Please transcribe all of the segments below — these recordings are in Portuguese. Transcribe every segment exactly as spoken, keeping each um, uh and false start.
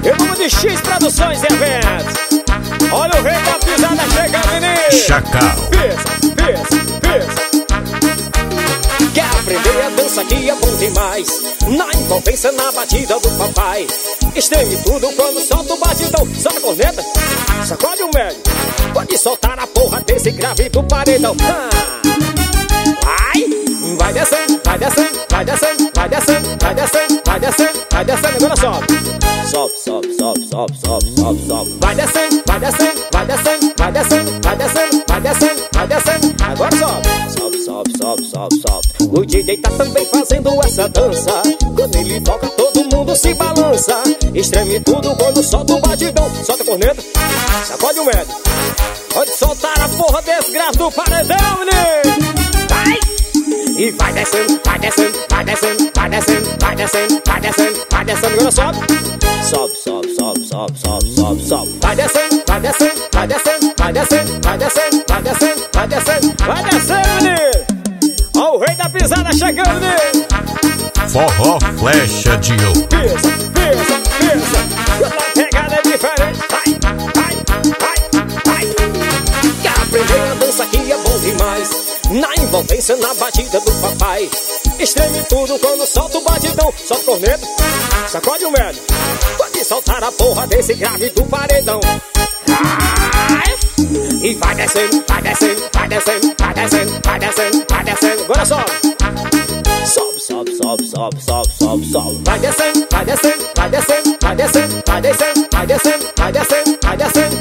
Em nome de X Produções e Eventos. Olha o rei da pisada chegando, menino. Chacal. Pisa, pisa, pisa. Quer aprender a dança que é bom demais? Na envolvência, na batida do papai. Estreme tudo quando solta o batidão. Solta a corneta, sacode o médio. Pode soltar a porra desse grave do paredão. ah. Vai, vai descendo, vai descendo, vai descendo, vai descendo, vai descendo, vai descendo, vai descendo, agora sobe. Sobe, sobe, sobe, sobe, sobe, sobe, sobe. Vai descendo, vai descendo, vai descendo, vai descendo, vai descendo, vai descendo, vai descendo, agora sobe. Sobe, sobe, sobe, sobe, sobe. O D J tá também fazendo essa dança. Quando ele toca, todo mundo se balança. Estreme tudo quando solta o batidão. Solta a corneta, sacode o médio. Pode soltar a porra desse grave do paredão, menino. Vai! E vai descendo, vai descendo, vai descendo, vai descendo, vai descendo, vai descendo, vai descendo, agora sobe. Sobe, sobe, sobe, sobe, sobe, sobe, sobe. Vai descendo, vai descendo, vai descendo, vai descendo, vai descendo, vai descendo, vai descendo, vai descendo, menino. Ó o rei da pisada chegando, menino. Forró Flecha de Ouro. Pisa, pisa, pisa. Quando a pegada é diferente. Vai, vai, vai, vai. Quer aprender a dança que é bom demais? Na envolvência, na batida do papai. Estreme tudo quando solta o batidão. Solta a corneta, sacode o médio. Pode soltar a porra desse grave do paredão. Ai! E vai descendo, vai descendo, vai descendo, vai descendo, vai descendo, vai descendo, agora sobe. Sobe, sobe, sobe, sobe, sobe, sobe, sobe. Vai descendo, vai descendo, vai descendo, vai descendo, vai descendo, vai descendo, vai descendo, vai descendo.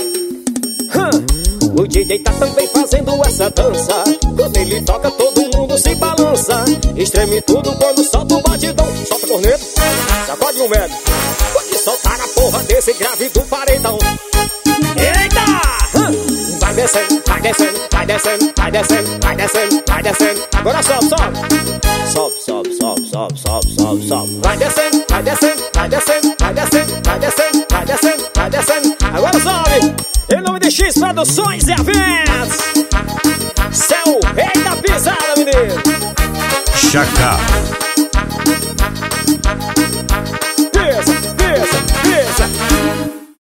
Hum. O D J tá também fazendo essa dança. Quando ele toca, todo mundo se balança. Estreme tudo quando solta o batidão. Solta a corneta, sacode o médio. Pode soltar a porra desse grave do paredão. Eita! Hum. Vai descendo, vai descendo, vai descendo, vai descendo, vai descendo, vai descendo. Agora sobe, sobe. Sobe, sobe, sobe, sobe, sobe, sobe, sobe. Vai descendo, vai descendo, vai descendo, vai descendo, vai descendo, vai descendo, vai descendo. Agora sobe. Em nome de X Produções e Eventos. Céu, rei da pisada, menino. Chacal.